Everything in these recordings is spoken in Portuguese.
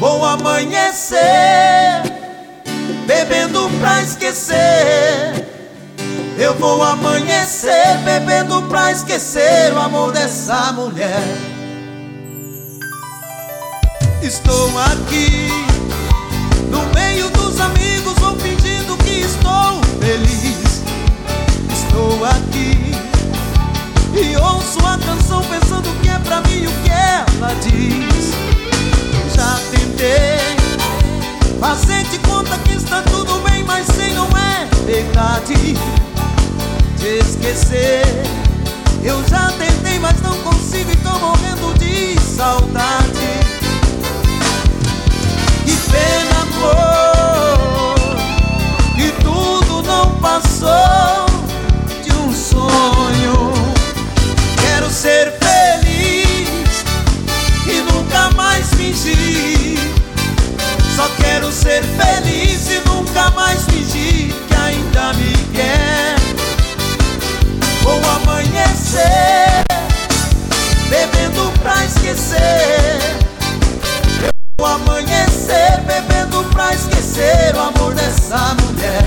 Vou amanhecer bebendo pra esquecer. Eu vou amanhecer bebendo pra esquecer o amor dessa mulher. Estou aqui no meio dos amigos, vou fingindo que estou feliz. Estou aqui e ouço a canção pensando que é pra mim o que ela diz. Já tentei fazer de conta que está tudo bem, mas sei não é verdade. Te esquecer eu já tentei, mas não consigo e tô morrendo de saudade. Que pena, amor, que tudo não passou de um sonho. Quero ser feliz e nunca mais fingir. Só quero ser feliz e nunca mais fingir que ainda me quer. Vou amanhecer bebendo pra esquecer. Eu vou amanhecer bebendo pra esquecer o amor dessa mulher.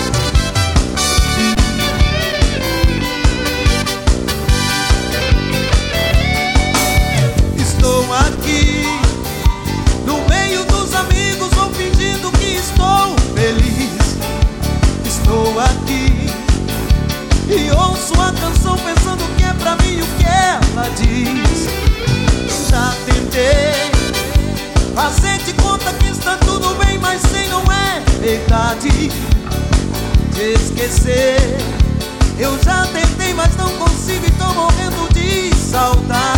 Estou aqui no meio dos amigos, vou fingindo que estou feliz. Estou aqui e ouço a canção pensando que é pra mim o que ela diz. Já tentei fazer de conta que está tudo bem, mas sei não é verdade. Te esquecer eu já tentei, mas não consigo e tô morrendo de saudade.